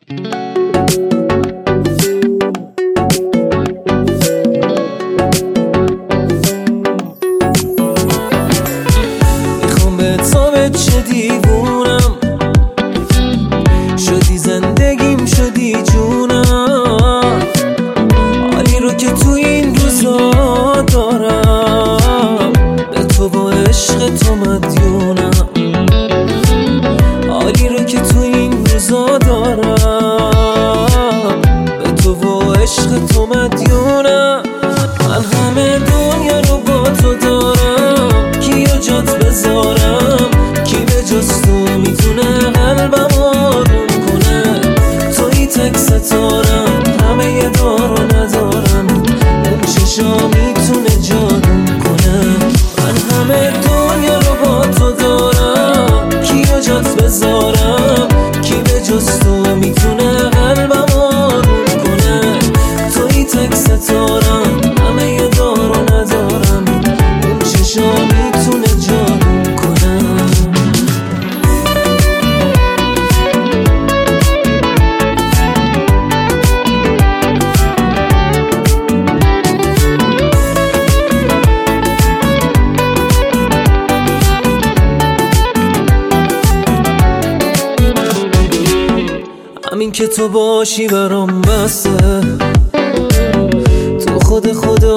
میخوام به تو چه دیوونم شدی، زندگیم شدی جونم. حالی رو که تو این روزا دارم به تو و عشق تو مدیونم. حالی رو که تو این روزا دارم به تو و عشق تو مدیونم. من همه دنیا رو با تو دارم، کیو جات بذارم؟ کی به جز تو میتونه قلبم آروم کنه؟ توی تک ستارم، همه ی دارو ندارم، اون چشا میتونه جادوم کنه. من همه دنیا رو با تو دارم، کیو جات بذارم؟ کی به جز تو میتونه قلبم آروم کنه؟ توی تک ستارم، همه ی دارو ندارم، اون چشا میتونه جادوم کنه. همین که تو باشی برام بسه، تو خود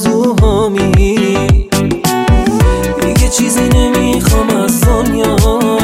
آرزوهامی، دیگه چیزی نمیخوام از دنیا.